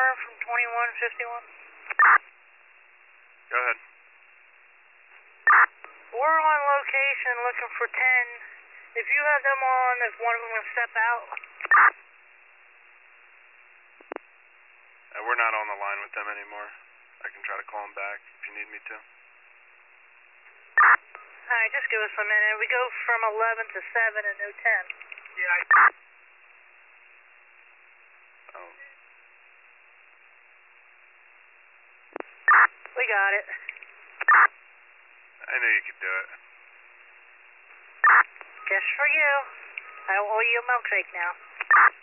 Connor from 2151. Go ahead. We're on location looking for 10. If you have them on, if one of them will step out. We're not on the line with them anymore. I can try to call them back if you need me to. Alright, just give us a minute. We go from 11 to 7 and no 10. Yeah, Oh. We got it. I knew you could do it. Just for you. I owe you a milkshake now.